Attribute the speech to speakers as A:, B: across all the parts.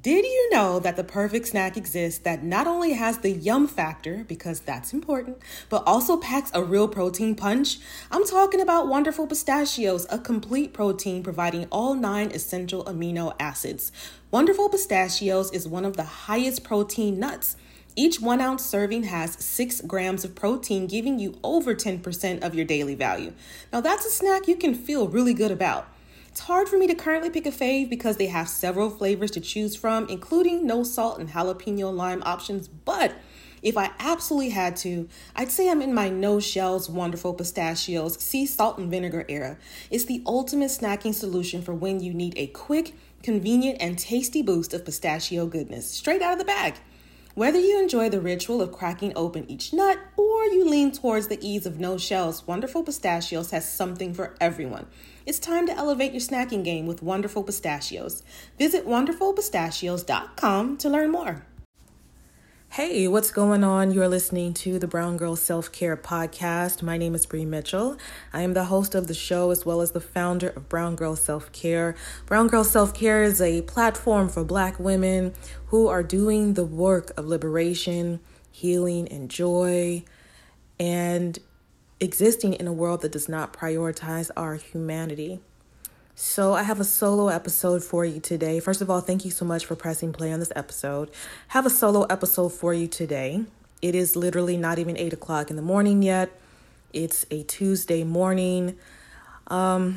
A: Did you know that the perfect snack exists that not only has the yum factor, because that's important, but also packs a real protein punch? I'm talking about Wonderful Pistachios, a complete protein providing all 9 essential amino acids. Wonderful Pistachios is one of the highest protein nuts. Each 1 ounce serving has 6 grams of protein, giving you over 10% of your daily value. Now that's a snack you can feel really good about. It's hard for me to currently pick a fave because they have several flavors to choose from, including no salt and jalapeno lime options. But if I absolutely had to, I'd say I'm in my no shells Wonderful Pistachios sea salt and vinegar era. It's the ultimate snacking solution for when you need a quick, convenient, and tasty boost of pistachio goodness straight out of the bag. Whether you enjoy the ritual of cracking open each nut or you lean towards the ease of no shells, Wonderful Pistachios has something for everyone. It's time to elevate your snacking game with Wonderful Pistachios. Visit wonderfulpistachios.com to learn more. Hey, what's going on? You're listening to the Brown Girl Self-Care Podcast. My name is Bree Mitchell. I am the host of the show as well as the founder of Brown Girl Self-Care. Brown Girl Self-Care is a platform for Black women who are doing the work of liberation, healing, and joy, and existing in a world that does not prioritize our humanity. So I have a solo episode for you today. First of all, thank you so much for pressing play on this episode. I have a solo episode for you today. It is literally not even 8 o'clock in the morning yet. It's a Tuesday morning. I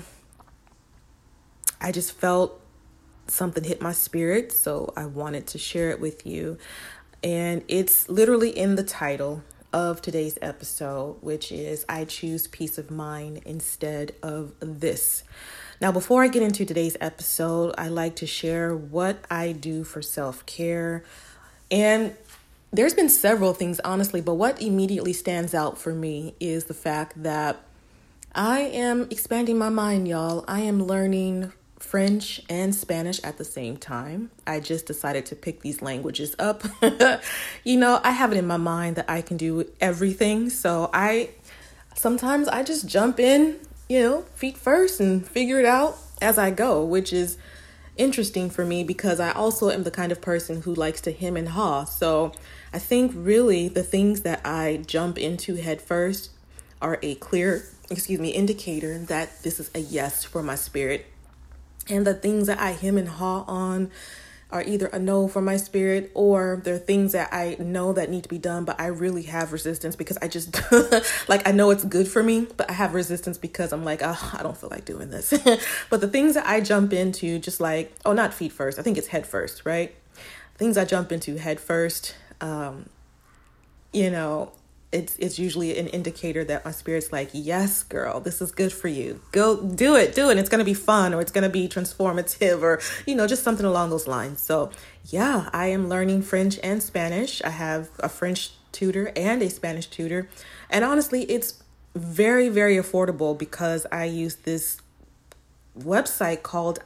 A: just felt something hit my spirit, so I wanted to share it with you. And it's literally in the title of today's episode, which is I choose peace of mind instead of this. Now, before I get into today's episode, I like to share what I do for self-care. And there's been several things, honestly, but what immediately stands out for me is the fact that I am expanding my mind, y'all. I am learning French and Spanish at the same time. I just decided to pick these languages up. I have it in my mind that I can do everything. So sometimes I just jump in, feet first and figure it out as I go, which is interesting for me because I also am the kind of person who likes to hem and haw. So I think really the things that I jump into head first are a clear, indicator that this is a yes for my spirit. And the things that I hem and haw on are either a no for my spirit or they're things that I know that need to be done, but I really have resistance because I just, I know it's good for me, but I have resistance because I'm like, I don't feel like doing this. But the things that I jump into, just not feet first, I think it's head first, right? Things I jump into head first, it's usually an indicator that my spirit's like, yes, girl, this is good for you. Go do it. And it's going to be fun or it's going to be transformative or, just something along those lines. So yeah, I am learning French and Spanish. I have a French tutor and a Spanish tutor. And honestly, it's very, very affordable because I use this website called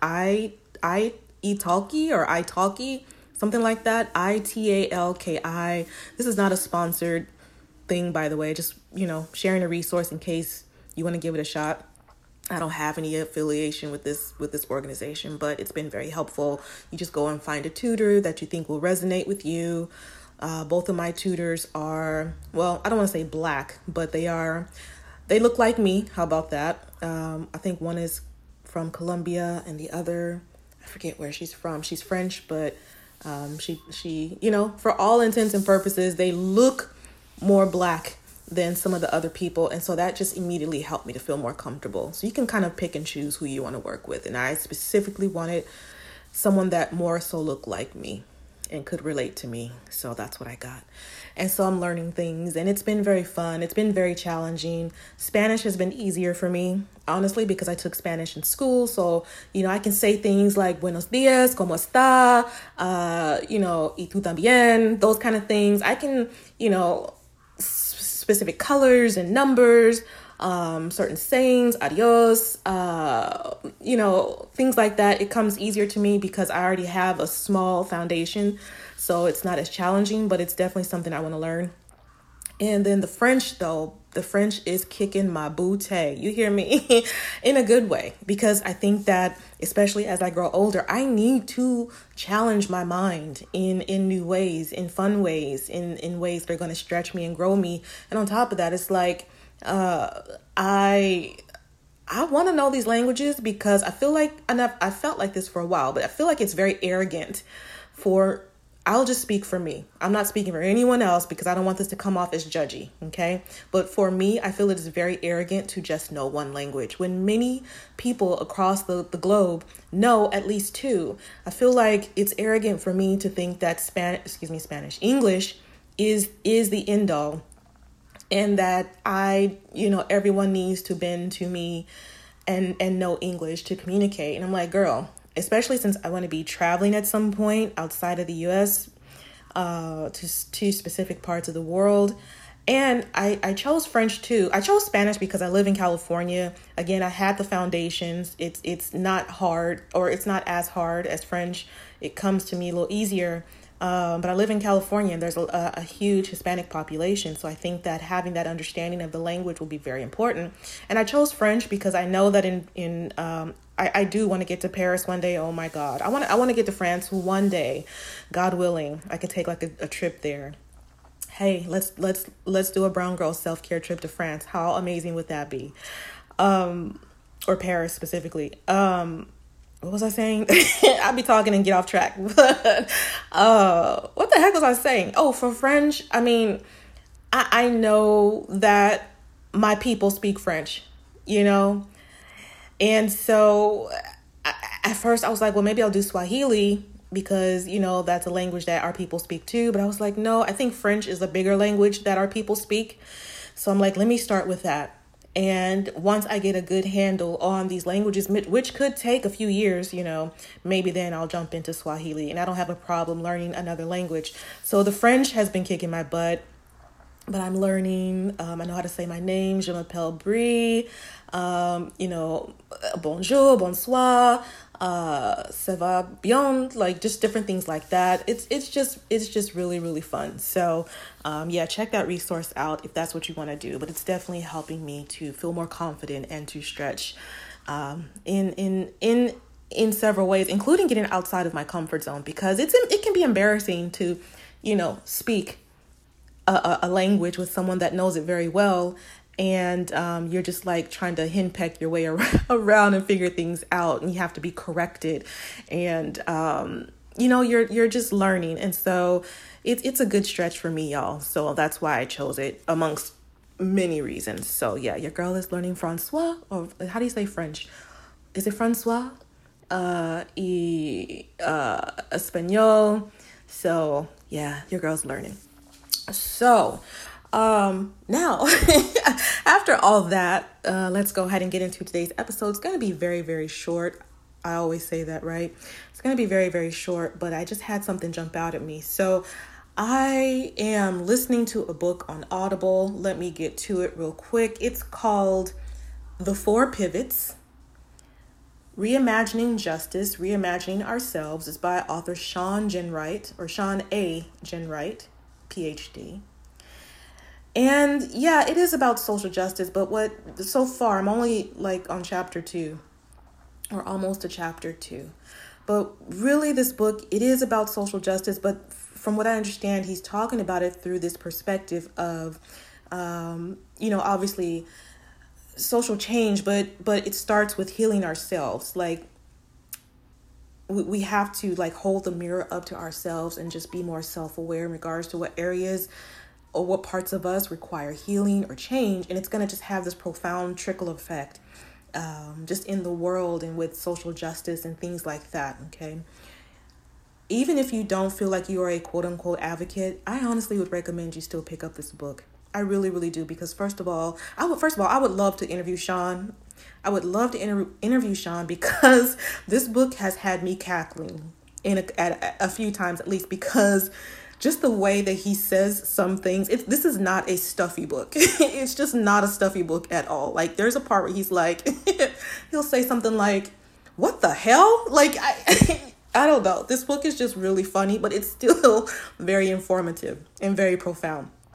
A: italki, something like that. ITALKI. This is not a sponsored thing, by the way, just, sharing a resource in case you want to give it a shot. I don't have any affiliation with this organization, but it's been very helpful. You just go and find a tutor that you think will resonate with you. Both of my tutors are, I don't want to say Black, but they look like me. How about that? I think one is from Colombia and the other, I forget where she's from. She's French, but she, for all intents and purposes, they look more Black than some of the other people. And so that just immediately helped me to feel more comfortable. So you can kind of pick and choose who you want to work with. And I specifically wanted someone that more so looked like me and could relate to me. So that's what I got. And so I'm learning things and it's been very fun. It's been very challenging. Spanish has been easier for me, honestly, because I took Spanish in school. So, I can say things like buenos dias, ¿cómo está? Y tú también, those kind of things. I can, specific colors and numbers, certain sayings, adios, things like that. It comes easier to me because I already have a small foundation. So it's not as challenging, but it's definitely something I want to learn. And then the French, though, The French is kicking my booty. You hear me? In a good way, because I think that especially as I grow older, I need to challenge my mind in new ways, in fun ways, in ways that are going to stretch me and grow me. And on top of that, it's like I want to know these languages because I feel like, and I felt like this for a while, but I feel like it's very arrogant for, I'll just speak for me. I'm not speaking for anyone else because I don't want this to come off as judgy, okay? But for me, I feel it is very arrogant to just know one language. When many people across the globe know at least two, I feel like it's arrogant for me to think that English is the end all. And that everyone needs to bend to me and know English to communicate. And I'm like, girl, especially since I want to be traveling at some point outside of the U.S. To specific parts of the world. And I chose French too. I chose Spanish because I live in California. Again, I had the foundations. It's not hard, or it's not as hard as French. It comes to me a little easier. But I live in California and there's a huge Hispanic population. So I think that having that understanding of the language will be very important. And I chose French because I know that I do want to get to Paris one day. Oh my God. I want to get to France one day. God willing, I could take like a trip there. Hey, let's do a brown girl self-care trip to France. How amazing would that be? Or Paris specifically. What was I saying? I'll be talking and get off track. But what the heck was I saying? Oh, for French, I mean, I know that my people speak French, And so at first I was like, well, maybe I'll do Swahili because, that's a language that our people speak too. But I was like, no, I think French is a bigger language that our people speak. So I'm like, let me start with that. And once I get a good handle on these languages, which could take a few years, maybe then I'll jump into Swahili, and I don't have a problem learning another language. So the French has been kicking my butt, but I'm learning. I know how to say my name. Je m'appelle Brie. Bonjour, bonsoir. Ça va bien, like just different things like that. It's just really, really fun. So check that resource out if that's what you want to do. But it's definitely helping me to feel more confident and to stretch in several ways, including getting outside of my comfort zone, because it can be embarrassing to speak a language with someone that knows it very well. And you're just like trying to henpeck your way around and figure things out, and you have to be corrected, and you're just learning. And so it's a good stretch for me, y'all. So that's why I chose it amongst many reasons. So yeah, your girl is learning Francois, or how do you say French? Is it Francois? Espanol. So yeah, your girl's learning. So now, after all that, let's go ahead and get into today's episode. It's going to be very, very short. I always say that, right? It's going to be very, very short, but I just had something jump out at me. So I am listening to a book on Audible. Let me get to it real quick. It's called The Four Pivots: Reimagining Justice, Reimagining Ourselves. It's by author Sean A. Ginwright, PhD. And yeah, it is about social justice, but so far I'm only like on chapter 2 or almost to chapter 2. But really this book, it is about social justice, but from what I understand, he's talking about it through this perspective of, obviously social change, but it starts with healing ourselves. Like we have to like hold the mirror up to ourselves and just be more self-aware in regards to what areas or what parts of us require healing or change. And it's going to just have this profound trickle effect just in the world and with social justice and things like that. Okay. Even if you don't feel like you are a quote unquote advocate, I honestly would recommend you still pick up this book. I really, really do. Because first of all, I would love to interview Sean. I would love to interview Sean because this book has had me cackling at a few times at least, because just the way that he says some things, this is not a stuffy book. It's just not a stuffy book at all. Like there's a part where he's like, he'll say something like, what the hell? Like, I don't know. This book is just really funny, but it's still very informative and very profound.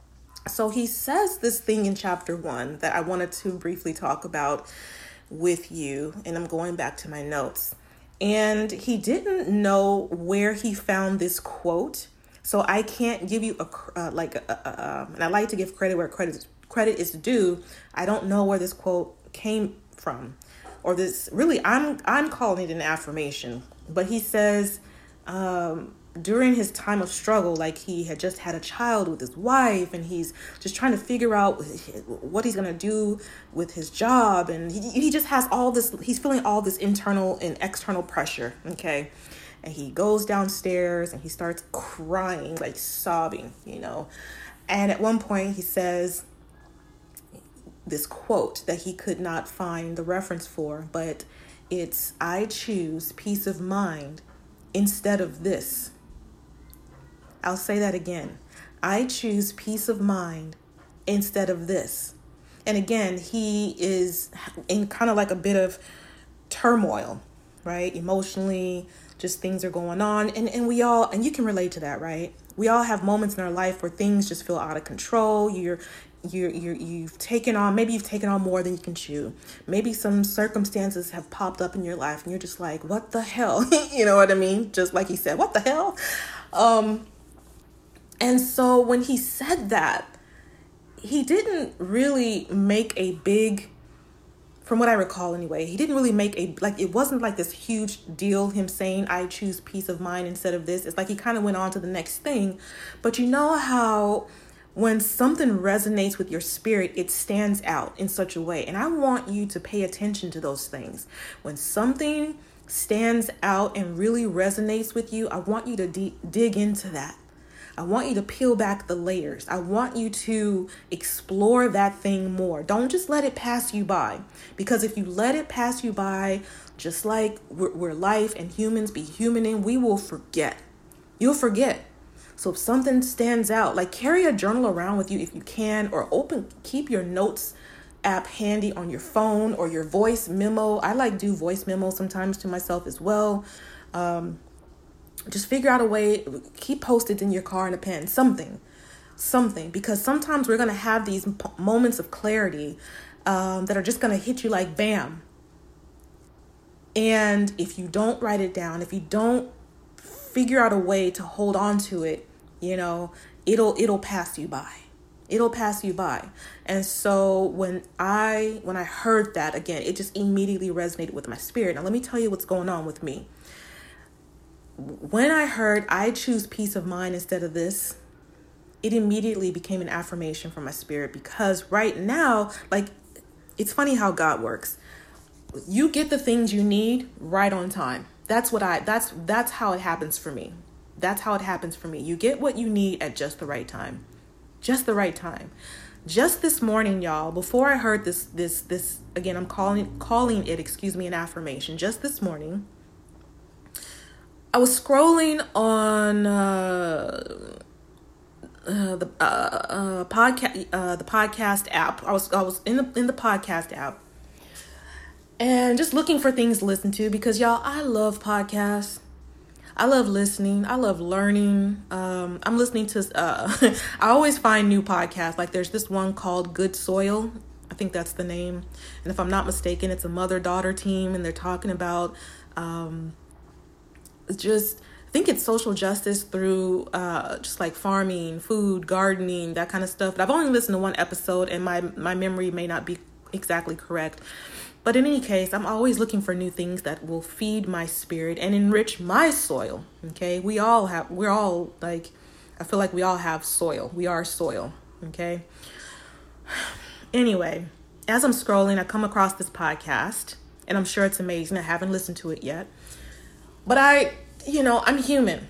A: So he says this thing in chapter 1 that I wanted to briefly talk about with you. And I'm going back to my notes. And he didn't know where he found this quote. So I can't give you and I like to give credit where credit is due. I don't know where this quote came from, or this really, I'm calling it an affirmation. But he says, during his time of struggle, like he had just had a child with his wife, and he's just trying to figure out what he's going to do with his job. And he just has all this, he's feeling all this internal and external pressure. Okay. And he goes downstairs and he starts crying, like sobbing, And at one point he says this quote that he could not find the reference for, but it's, "I choose peace of mind instead of this." I'll say that again. "I choose peace of mind instead of this." And again, he is in kind of like a bit of turmoil, right? Emotionally, just things are going on. And we all, and you can relate to that, right? We all have moments in our life where things just feel out of control. You've taken on more than you can chew. Maybe some circumstances have popped up in your life and you're just like, what the hell? You know what I mean? Just like he said, what the hell? And so when he said that, he didn't really make a big, from what I recall anyway, he didn't really make it wasn't like this huge deal, him saying, "I choose peace of mind instead of this." It's like he kind of went on to the next thing. But you know how when something resonates with your spirit, it stands out in such a way. And I want you to pay attention to those things. When something stands out and really resonates with you, I want you to dig into that. I want you to peel back the layers. I want you to explore that thing more. Don't just let it pass you by. Because if you let it pass you by, just like we're life and humans be humaning, we will forget. You'll forget. So if something stands out, like carry a journal around with you if you can, or keep your notes app handy on your phone or your voice memo. I like do voice memos sometimes to myself as well. Just figure out a way, keep Post-its in your car and a pen, something, because sometimes we're going to have these moments of clarity that are just going to hit you like bam. And if you don't write it down, if you don't figure out a way to hold on to it, it'll pass you by. It'll pass you by. And so when I heard that, again, it just immediately resonated with my spirit. Now, let me tell you what's going on with me. When I heard "I choose peace of mind instead of this," it immediately became an affirmation from my spirit, because right now, like, it's funny how God works. You get the things you need right on time. That's how it happens for me. That's how it happens for me. You get what you need at just the right time. Just the right time. Just this morning, y'all, before I heard this again, I'm calling it an affirmation. Just this morning, I was scrolling on the podcast app. I was in the podcast app and just looking for things to listen to, because y'all, I love podcasts. I love listening. I love learning. I'm listening to I always find new podcasts. Like there's this one called Good Soil. I think that's the name. And if I'm not mistaken, it's a mother-daughter team, and they're talking about I think it's social justice through just like farming, food, gardening, that kind of stuff. But I've only listened to one episode, and my memory may not be exactly correct. But in any case, I'm always looking for new things that will feed my spirit and enrich my soil. Okay, we're all like, I feel like we all have soil. We are soil. Okay. Anyway, as I'm scrolling, I come across this podcast, and I'm sure it's amazing. I haven't listened to it yet. But I'm human.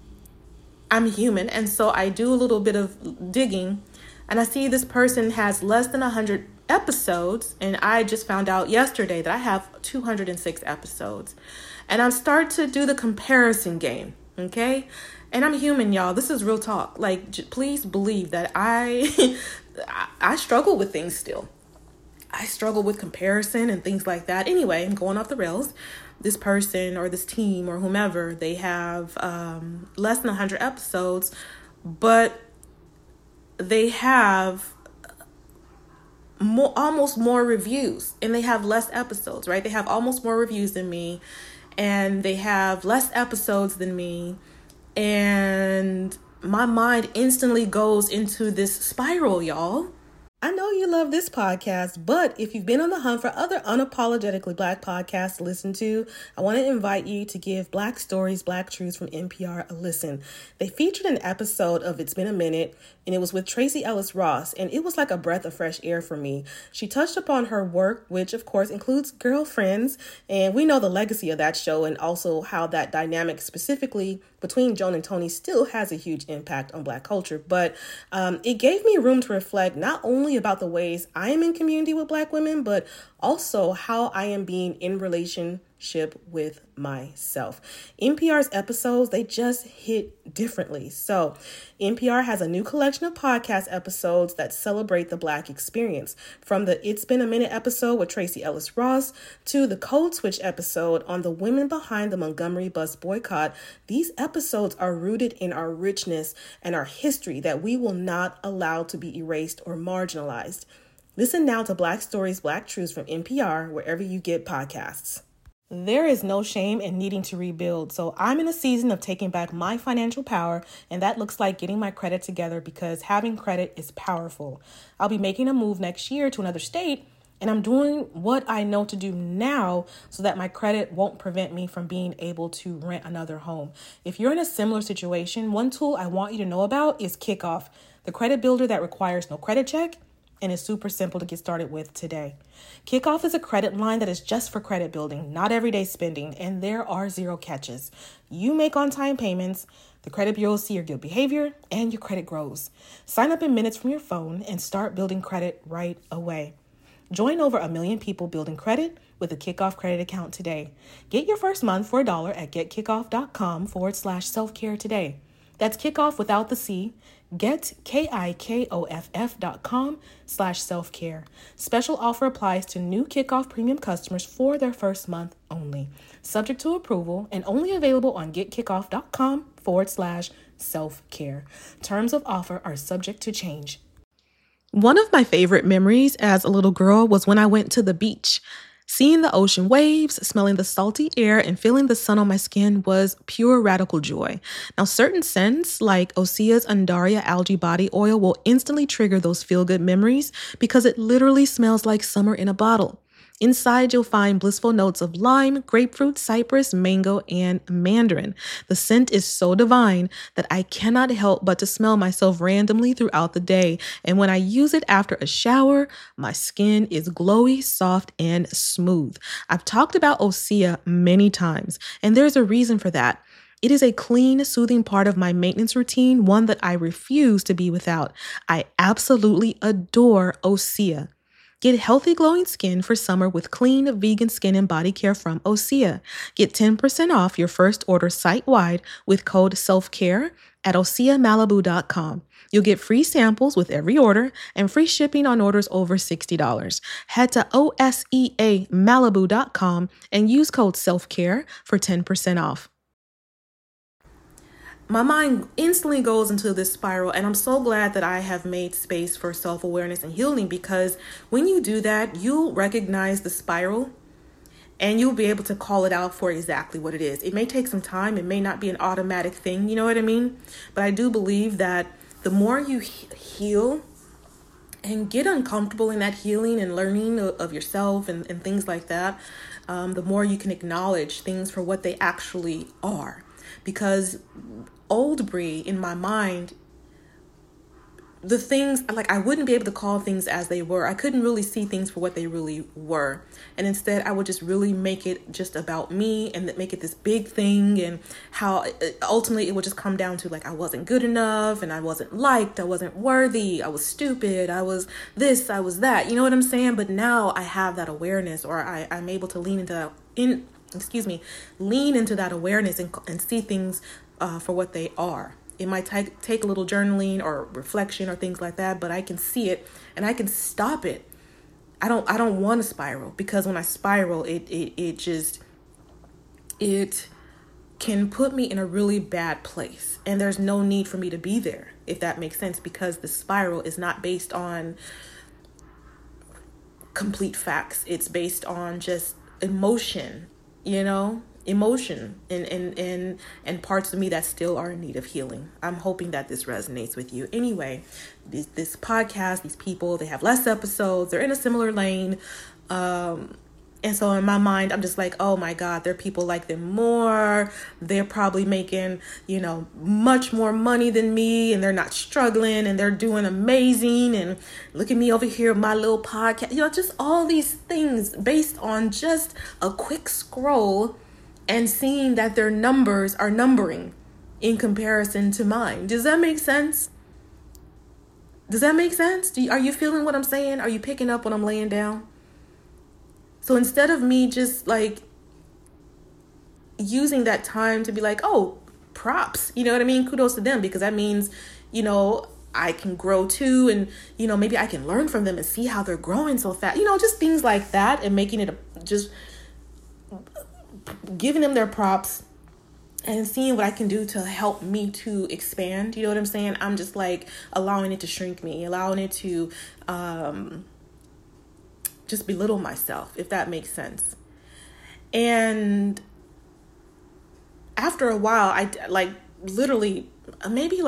A: And so I do a little bit of digging, and I see this person has less than 100 episodes. And I just found out yesterday that I have 206 episodes. And I'm starting to do the comparison game. Okay. And I'm human, y'all. This is real talk. Like, please believe that I struggle with things still. I struggle with comparison and things like that. Anyway, I'm going off the rails. This person or this team or whomever, they have less than 100 episodes, but they have almost more reviews, and they have less episodes, right? They have almost more reviews than me, and they have less episodes than me. And my mind instantly goes into this spiral, y'all. I know you love this podcast, but if you've been on the hunt for other unapologetically Black podcasts to listen to, I want to invite you to give Black Stories, Black Truths from NPR a listen. They featured an episode of It's Been a Minute, and it was with Tracee Ellis Ross, and it was like a breath of fresh air for me. She touched upon her work, which of course includes Girlfriends, and we know the legacy of that show and also how that dynamic specifically between Joan and Toni still has a huge impact on Black culture. But it gave me room to reflect not only about the ways I am in community with Black women, but also how I am being in relationship with myself. NPR's episodes, they just hit differently. So NPR has a new collection of podcast episodes that celebrate the Black experience. From the It's Been a Minute episode with Tracee Ellis Ross to the Code Switch episode on the women behind the Montgomery bus boycott, these episodes are rooted in our richness and our history that we will not allow to be erased or marginalized. Listen now to Black Stories, Black Truths from NPR, wherever you get podcasts. There is no shame in needing to rebuild, so I'm in a season of taking back my financial power, and that looks like getting my credit together because having credit is powerful. I'll be making a move next year to another state, and I'm doing what I know to do now so that my credit won't prevent me from being able to rent another home. If you're in a similar situation, one tool I want you to know about is Kickoff, the credit builder that requires no credit check and is super simple to get started with today. Kickoff is a credit line that is just for credit building, not everyday spending, and there are zero catches. You make on-time payments, the credit bureau will see your good behavior, and your credit grows. Sign up in minutes from your phone and start building credit right away. Join over 1 million people building credit with a Kickoff credit account today. Get your first month for $1 at getkickoff.com/self-care today. That's Kickoff without the C. Get KIKOFF.com/self-care. Special offer applies to new Kickoff premium customers for their first month only. Subject to approval and only available on getkickoff.com/self-care. Terms of offer are subject to change. One of my favorite memories as a little girl was when I went to the beach. Seeing the ocean waves, smelling the salty air, and feeling the sun on my skin was pure radical joy. Now, certain scents like Osea's Undaria algae body oil will instantly trigger those feel-good memories because it literally smells like summer in a bottle. Inside, you'll find blissful notes of lime, grapefruit, cypress, mango, and mandarin. The scent is so divine that I cannot help but to smell myself randomly throughout the day. And when I use it after a shower, my skin is glowy, soft, and smooth. I've talked about Osea many times, and there's a reason for that. It is a clean, soothing part of my maintenance routine, one that I refuse to be without. I absolutely adore Osea. Get healthy, glowing skin for summer with clean, vegan skin and body care from Osea. Get 10% off your first order site-wide with code SELFCARE at OseaMalibu.com. You'll get free samples with every order and free shipping on orders over $60. Head to OSEAMalibu.com and use code SELFCARE for 10% off. My mind instantly goes into this spiral, and I'm so glad that I have made space for self-awareness and healing, because when you do that, you'll recognize the spiral and you'll be able to call it out for exactly what it is. It may take some time. It may not be an automatic thing, you know what I mean? But I do believe that the more you heal and get uncomfortable in that healing and learning of yourself and things like that, the more you can acknowledge things for what they actually are. Because old Bree, in my mind, the things, like, I wouldn't be able to call things as they were. I couldn't really see things for what they really were. And instead, I would just really make it just about me and make it this big thing, and how ultimately it would just come down to, like, I wasn't good enough, and I wasn't liked, I wasn't worthy, I was stupid, I was this, I was that. You know what I'm saying? But now I have that awareness, or I'm able to lean into that, lean into that awareness and see things for what they are. It might take a little journaling or reflection or things like that, but I can see it and I can stop it. I don't want to spiral, because when I spiral, it can put me in a really bad place. And there's no need for me to be there, if that makes sense, because the spiral is not based on complete facts. It's based on just emotion, emotion and parts of me that still are in need of healing. I'm hoping that this resonates with you. Anyway, this podcast, these people, they have less episodes. They're in a similar lane. And so in my mind, I'm just like, oh my God, there are people like them more. They're probably making, much more money than me, and they're not struggling, and they're doing amazing. And look at me over here, my little podcast, just all these things based on just a quick scroll and seeing that their numbers are numbering in comparison to mine. Does that make sense? Does that make sense? Are you feeling what I'm saying? Are you picking up what I'm laying down? So instead of me just like using that time to be like, oh, props, you know what I mean? Kudos to them, because that means, I can grow too. And, maybe I can learn from them and see how they're growing so fast, just things like that, and making it just giving them their props and seeing what I can do to help me to expand. You know what I'm saying? I'm just like allowing it to shrink me, allowing it to, just belittle myself, if that makes sense. And after a while, I literally maybe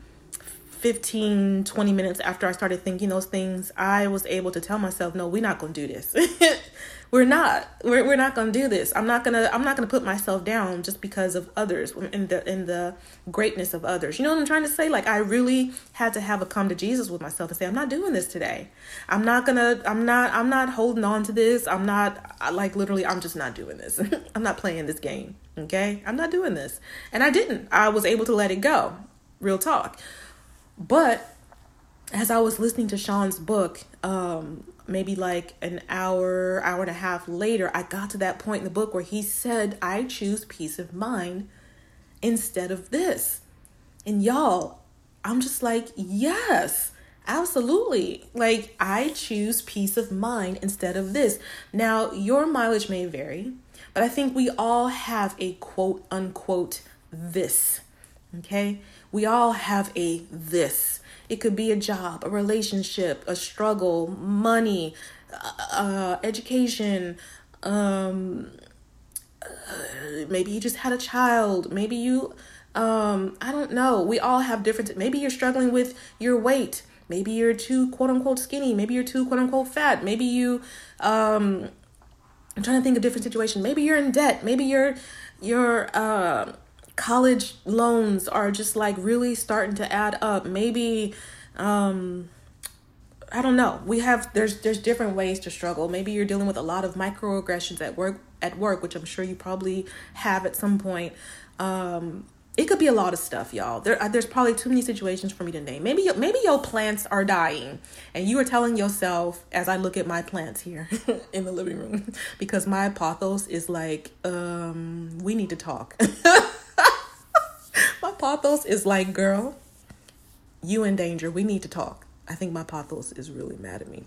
A: 15, 20 minutes after I started thinking those things, I was able to tell myself, no, we're not going to do this. We're not going to do this. I'm not going to put myself down just because of others in the greatness of others. You know what I'm trying to say? I really had to have a come to Jesus with myself and say, I'm not doing this today. I'm not holding on to this. I'm just not doing this. I'm not playing this game. Okay. I'm not doing this. And I didn't. I was able to let it go. Real talk. But as I was listening to Sean's book, maybe an hour and a half later, I got to that point in the book where he said, I choose peace of mind instead of this. And y'all, I'm just like, yes, absolutely. I choose peace of mind instead of this. Now, your mileage may vary, but I think we all have a quote unquote this. Okay. We all have a this. It could be a job, a relationship, a struggle, money, education. Maybe you just had a child. Maybe you, I don't know. We all have different, maybe you're struggling with your weight. Maybe you're too quote unquote skinny. Maybe you're too quote unquote fat. Maybe you, I'm trying to think of different situations. Maybe you're in debt. Maybe your college loans are just really starting to add up. Maybe, I don't know. There's different ways to struggle. Maybe you're dealing with a lot of microaggressions at work, which I'm sure you probably have at some point. It could be a lot of stuff, y'all. There's probably too many situations for me to name. Maybe your plants are dying and you are telling yourself, as I look at my plants here in the living room, because my pothos is we need to talk. My pothos is girl, you in danger. We need to talk. I think my pothos is really mad at me.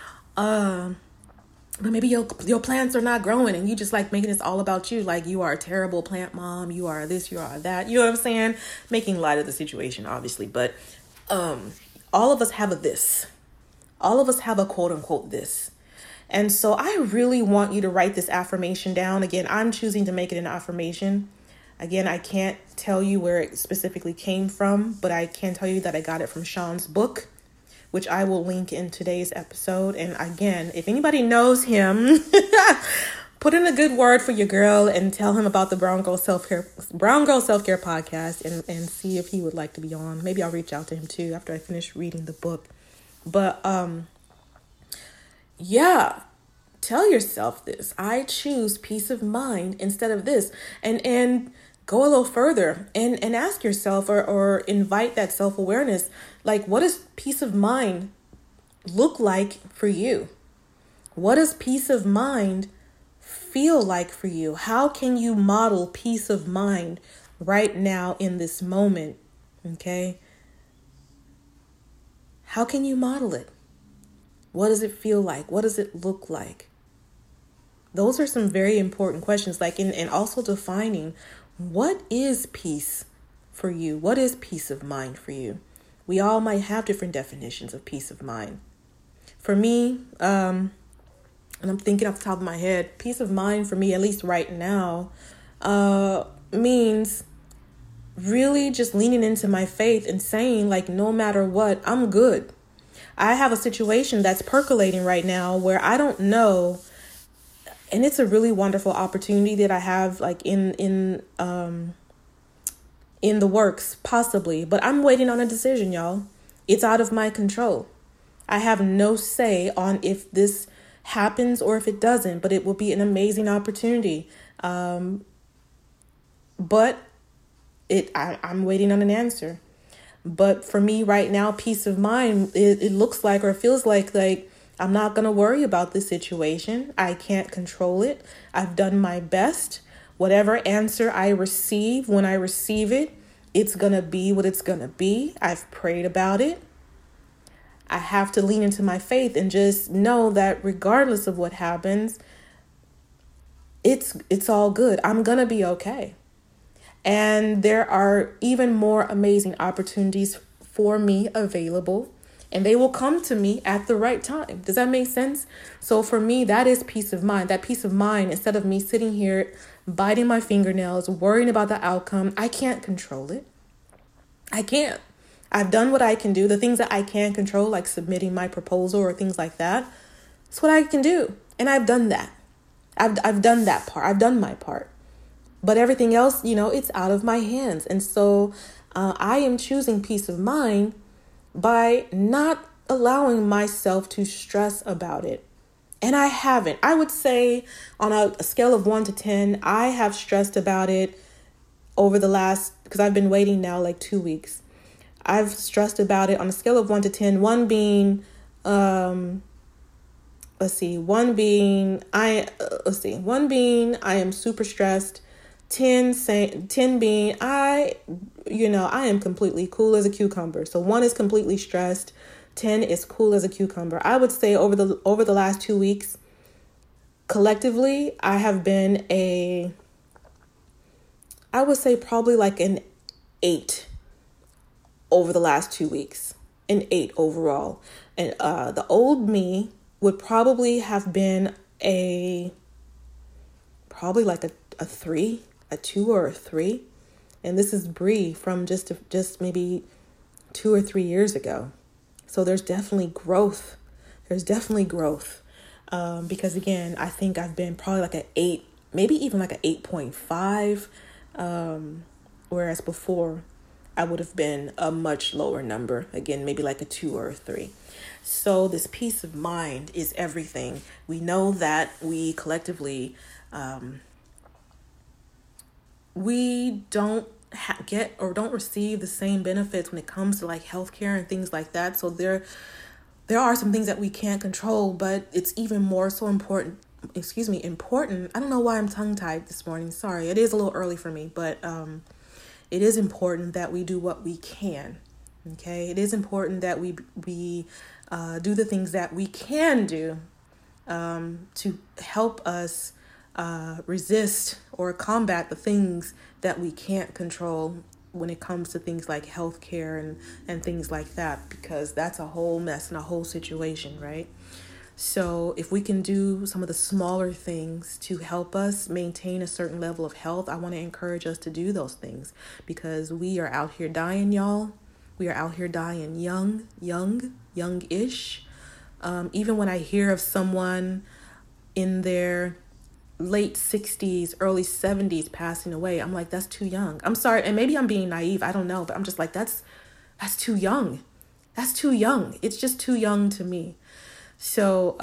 A: But maybe your plants are not growing and you just making this all about you. You are a terrible plant mom. You are this, you are that. You know what I'm saying? Making light of the situation, obviously. But all of us have a this. All of us have a quote unquote this. And so I really want you to write this affirmation down. Again, I'm choosing to make it an affirmation. Again, I can't tell you where it specifically came from, but I can tell you that I got it from Sean's book, which I will link in today's episode. And again, if anybody knows him, put in a good word for your girl and tell him about the Brown Girl Self-Care podcast and see if he would like to be on. Maybe I'll reach out to him too after I finish reading the book. But yeah, tell yourself this. I choose peace of mind instead of this. And go a little further and ask yourself or invite that self-awareness. What does peace of mind look like for you? What does peace of mind feel like for you? How can you model peace of mind right now in this moment? Okay. How can you model it? What does it feel like? What does it look like? Those are some very important questions. And also defining, What is peace for you? What is peace of mind for you? We all might have different definitions of peace of mind. For me, and I'm thinking off the top of my head, peace of mind for me, at least right now, means really just leaning into my faith and saying, like, no matter what, I'm good. I have a situation that's percolating right now where I don't know, and it's a really wonderful opportunity that I have, like, in the works, possibly, but I'm waiting on a decision, y'all. It's out of my control. I have no say on if this happens or if it doesn't, but it will be an amazing opportunity. But I'm waiting on an answer. But for me right now, peace of mind, it looks like, or it feels like I'm not going to worry about this situation. I can't control it. I've done my best. Whatever answer I receive, when I receive it, it's going to be what it's going to be. I've prayed about it. I have to lean into my faith and just know that regardless of what happens, it's all good. I'm going to be okay. And there are even more amazing opportunities for me available, and they will come to me at the right time. Does that make sense? So for me, that is peace of mind. That peace of mind, instead of me sitting here biting my fingernails, worrying about the outcome, I can't control it. I can't. I've done what I can do. The things that I can control, like submitting my proposal or things like that, it's what I can do. And I've done that. I've done that part. I've done my part. But everything else, it's out of my hands. And so I am choosing peace of mind by not allowing myself to stress about it. And I haven't. I would say on a scale of 1 to 10, I have stressed about it over the last, because I've been waiting now like 2 weeks. I've stressed about it on a scale of 1 to 10, 1 being, one being I am super stressed. 10 being I am completely cool as a cucumber. So 1 is completely stressed. 10 is cool as a cucumber. I would say over the last 2 weeks, collectively, I have been I would say probably like an 8 over the last 2 weeks, an 8 overall. And the old me would probably have been probably like a 3, a 2 or a 3. And this is Bree from just maybe 2 or 3 years ago. So there's definitely growth. Because again, I think I've been probably like an 8, maybe even like an 8.5. Whereas before I would have been a much lower number. Again, maybe like a 2 or a 3. So this peace of mind is everything. We know that we collectively, we don't get or don't receive the same benefits when it comes to like healthcare and things like that. So there are some things that we can't control, but it's even more so important. I don't know why I'm tongue-tied this morning. Sorry, it is a little early for me, but it is important that we do what we can. Okay, it is important that we do the things that we can do to help us resist or combat the things that we can't control when it comes to things like healthcare and things like that, because that's a whole mess and a whole situation, right? So if we can do some of the smaller things to help us maintain a certain level of health, I want to encourage us to do those things, because we are out here dying, y'all. We are out here dying young-ish. Even when I hear of someone in their late 60s, early 70s passing away, I'm like, that's too young. I'm sorry, and maybe I'm being naive, I don't know, but I'm just like, that's too young. That's too young. It's just too young to me. So,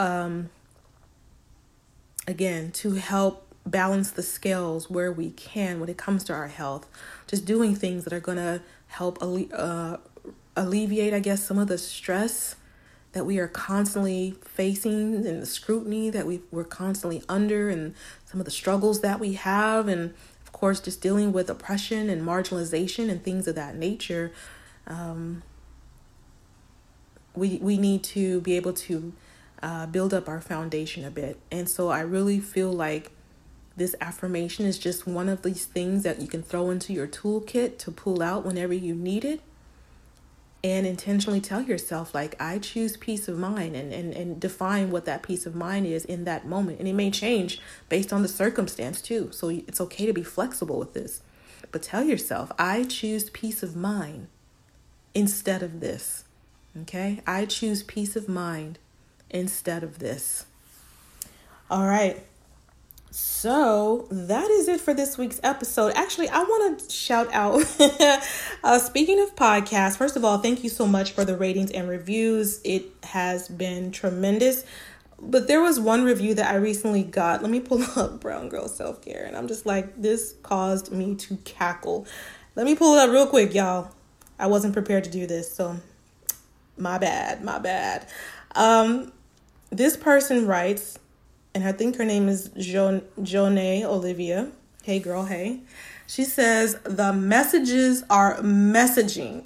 A: again, to help balance the scales where we can when it comes to our health, just doing things that are going to help alleviate, I guess, some of the stress that we are constantly facing and the scrutiny that we're constantly under and some of the struggles that we have. And of course, just dealing with oppression and marginalization and things of that nature. We need to be able to build up our foundation a bit. And so I really feel like This affirmation is just one of these things that you can throw into your toolkit to pull out whenever you need it. And intentionally tell yourself, like, I choose peace of mind, and define what that peace of mind is in that moment. And it may change based on the circumstance too. So it's okay to be flexible with this. But tell yourself, I choose peace of mind instead of this. Okay? I choose peace of mind instead of this. All right. So that is it for this week's episode. Actually, I want to shout out, speaking of podcasts, first of all, thank you so much for the ratings and reviews. It has been tremendous. But there was one review that I recently got. Let me pull up Brown Girl Self-Care. And I'm just like, this caused me to cackle. Let me pull it up real quick, y'all. I wasn't prepared to do this, so my bad. This person writes, and I think her name is Jonay Olivia. Hey, girl, hey. She says, the messages are messaging.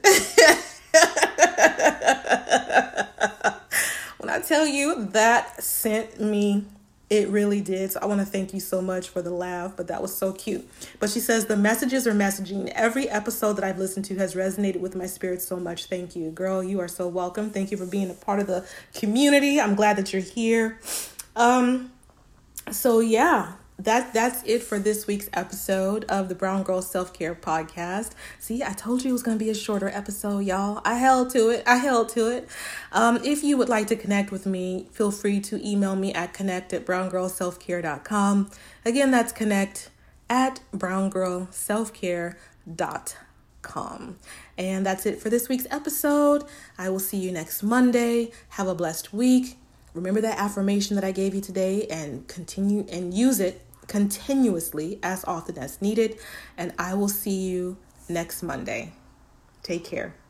A: When I tell you that sent me, it really did. So I want to thank you so much for the laugh, but that was so cute. But she says, the messages are messaging. Every episode that I've listened to has resonated with my spirit so much. Thank you. Girl, you are so welcome. Thank you for being a part of the community. I'm glad that you're here. So yeah, that's it for this week's episode of the Brown Girl Self-Care Podcast. See, I told you it was going to be a shorter episode, y'all. I held to it. If you would like to connect with me, feel free to email me at connect@browngirlselfcare.com. Again, that's connect@browngirlselfcare.com. And that's it for this week's episode. I will see you next Monday. Have a blessed week. Remember that affirmation that I gave you today, and continue and use it continuously as often as needed. And I will see you next Monday. Take care.